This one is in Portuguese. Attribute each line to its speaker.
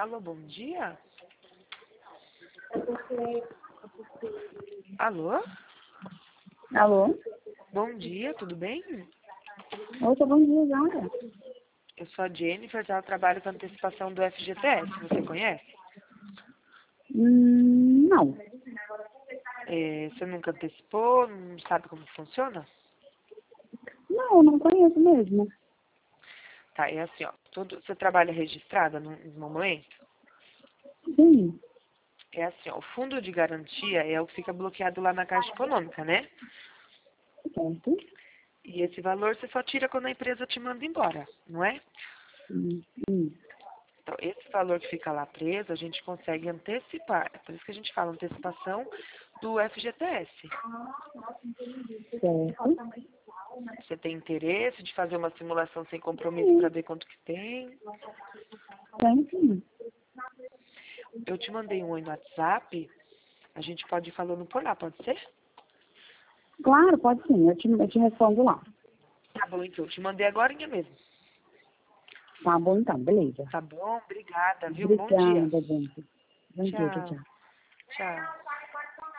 Speaker 1: Alô, bom dia? Alô?
Speaker 2: Alô?
Speaker 1: Bom dia, tudo bem?
Speaker 2: Oi, bom dia, Zara.
Speaker 1: Eu sou a Jennifer, eu trabalho com antecipação do FGTS, você conhece?
Speaker 2: Não.
Speaker 1: Você nunca antecipou, não sabe como funciona?
Speaker 2: Não conheço mesmo.
Speaker 1: Tá, é assim, ó, você trabalha registrada no momento?
Speaker 2: Sim.
Speaker 1: É assim, ó, o fundo de garantia é o que fica bloqueado lá na Caixa Econômica, né?
Speaker 2: Certo.
Speaker 1: E esse valor você só tira quando a empresa te manda embora, não é?
Speaker 2: Hum, hum.
Speaker 1: Então, esse valor que fica lá preso, a gente consegue antecipar. É por isso que a gente fala antecipação do FGTS.
Speaker 2: Certo.
Speaker 1: Você tem interesse de fazer uma simulação sem compromisso para ver quanto que tem?
Speaker 2: Tem sim.
Speaker 1: Eu te mandei um oi no WhatsApp, a gente pode ir falando por lá, pode ser?
Speaker 2: Claro, pode sim. Eu te respondo lá.
Speaker 1: Tá bom, então. Eu te mandei agora mesmo.
Speaker 2: Tá bom, então. Beleza.
Speaker 1: Tá bom? Obrigada, viu? Bom dia.
Speaker 2: Obrigada, gente. Bom dia, tchau,
Speaker 1: Tchau.
Speaker 2: tchau.
Speaker 1: Tchau.